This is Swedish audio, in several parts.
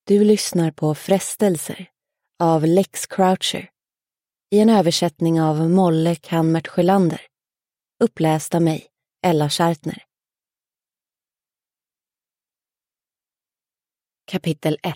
Du lyssnar på Frestelser av Lex Croucher i en översättning av Molle Kanmert Sjölander, uppläst av mig, Ella Schartner. Kapitel 1.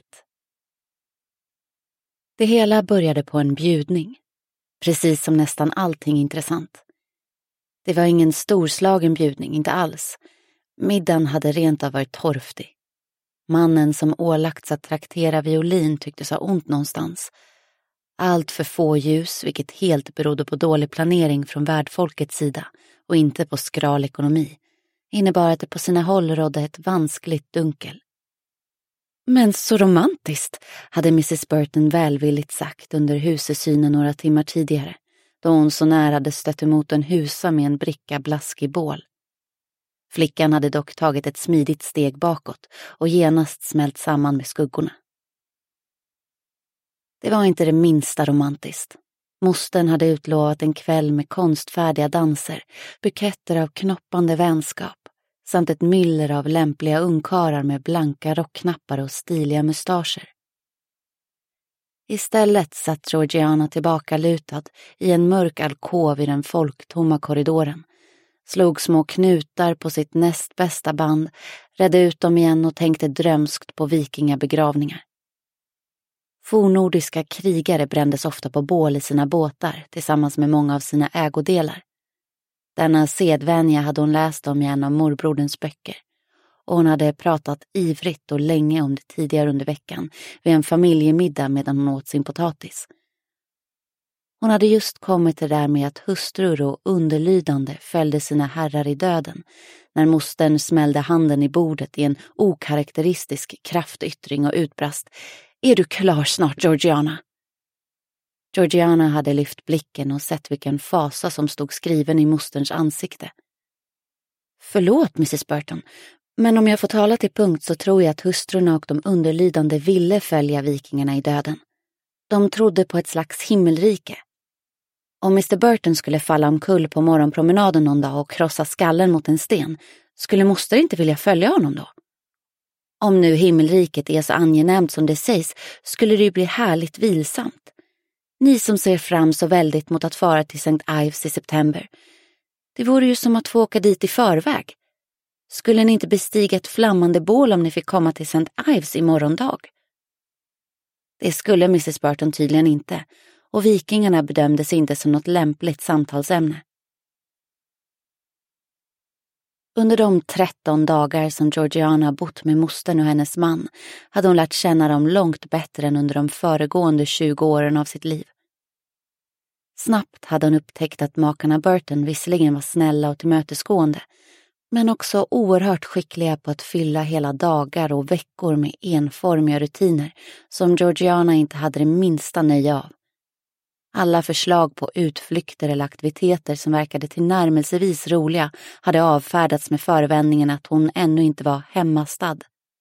Det hela började på en bjudning, precis som nästan allting intressant. Det var ingen storslagen bjudning, inte alls. Middagen hade rent av varit torftig. Mannen som ålagts att traktera violin tycktes ha ont någonstans. Allt för få ljus, vilket helt berodde på dålig planering från värdfolkets sida och inte på skral ekonomi, innebar att det på sina håll rådde ett vanskligt dunkel. Men så romantiskt, hade Mrs. Burton välvilligt sagt under husesynen några timmar tidigare, då hon så nära hade stött emot en husa med en bricka blaskig bål. Flickan hade dock tagit ett smidigt steg bakåt och genast smält samman med skuggorna. Det var inte det minsta romantiskt. Mostern hade utlovat en kväll med konstfärdiga danser, buketter av knoppande vänskap samt ett myller av lämpliga ungkarlar med blanka rockknappar och stiliga mustascher. Istället satt Georgiana tillbaka lutad i en mörk alkov i den folktomma korridoren, slog små knutar på sitt näst bästa band, redde ut dem igen och tänkte drömskt på vikingabegravningar. Fornordiska krigare brändes ofta på bål i sina båtar tillsammans med många av sina ägodelar. Denna sedvänja hade hon läst om i en av morbroderns böcker, och hon hade pratat ivrigt och länge om det tidigare under veckan vid en familjemiddag medan hon åt sin potatis. Hon hade just kommit till det där med att hustrur och underlydande följde sina herrar i döden, när mostern smällde handen i bordet i en okaraktäristisk kraftyttring och utbrast: "Är du klar snart, Georgiana?" Georgiana hade lyft blicken och sett vilken fasa som stod skriven i mosterns ansikte. "Förlåt, Mrs. Burton, men om jag får tala till punkt så tror jag att hustrurna och de underlydande ville följa vikingarna i döden. De trodde på ett slags himmelrike. Om Mr. Burton skulle falla omkull på morgonpromenaden någon dag och krossa skallen mot en sten, skulle moster inte vilja följa honom då? Om nu himmelriket är så angenämt som det sägs, skulle det ju bli härligt vilsamt. Ni som ser fram så väldigt mot att fara till St. Ives i september. Det vore ju som att få åka dit i förväg. Skulle ni inte bestiga ett flammande bål om ni fick komma till St. Ives i morgondag?" Det skulle Mrs. Burton tydligen inte, och vikingarna bedömdes inte som något lämpligt samtalsämne. Under de 13 dagar som Georgiana bott med mostern och hennes man hade hon lärt känna dem långt bättre än under de föregående 20 åren av sitt liv. Snabbt hade hon upptäckt att makarna Burton visserligen var snälla och tillmötesgående, men också oerhört skickliga på att fylla hela dagar och veckor med enformiga rutiner som Georgiana inte hade det minsta nöje av. Alla förslag på utflykter eller aktiviteter som verkade tillnärmelsevis roliga hade avfärdats med förevändningen att hon ännu inte var hemmastad.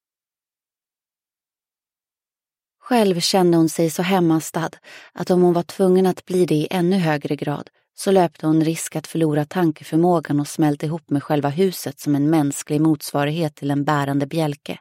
Själv kände hon sig så hemmastad att om hon var tvungen att bli det i ännu högre grad så löpte hon risk att förlora tankeförmågan och smälta ihop med själva huset som en mänsklig motsvarighet till en bärande bjälke.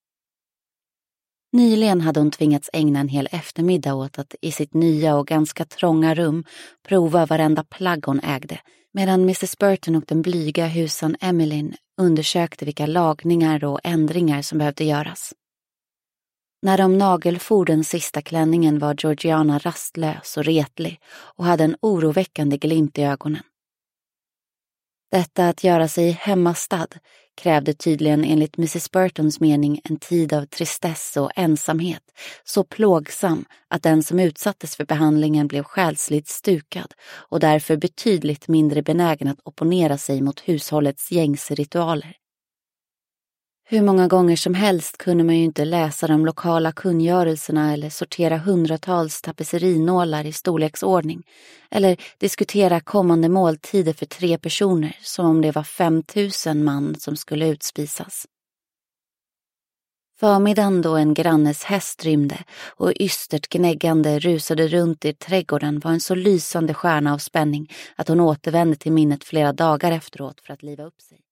Nyligen hade hon tvingats ägna en hel eftermiddag åt att i sitt nya och ganska trånga rum prova varenda plagg hon ägde, medan Mrs. Burton och den blyga husan Emmeline undersökte vilka lagningar och ändringar som behövde göras. När de nagelfor den sista klänningen var Georgiana rastlös och retlig och hade en oroväckande glimt i ögonen. Detta att göra sig hemmastad krävde tydligen enligt Mrs. Burtons mening en tid av tristess och ensamhet, så plågsam att den som utsattes för behandlingen blev själsligt stukad och därför betydligt mindre benägen att opponera sig mot hushållets gängse ritualer. Hur många gånger som helst kunde man ju inte läsa de lokala kungörelserna eller sortera hundratals tapetserinålar i storleksordning eller diskutera kommande måltider för 3 personer som om det var 5000 man som skulle utspisas. Förmiddagen då en grannes häst rymde och ystert gnäggande rusade runt i trädgården var en så lysande stjärna av spänning att hon återvände till minnet flera dagar efteråt för att liva upp sig.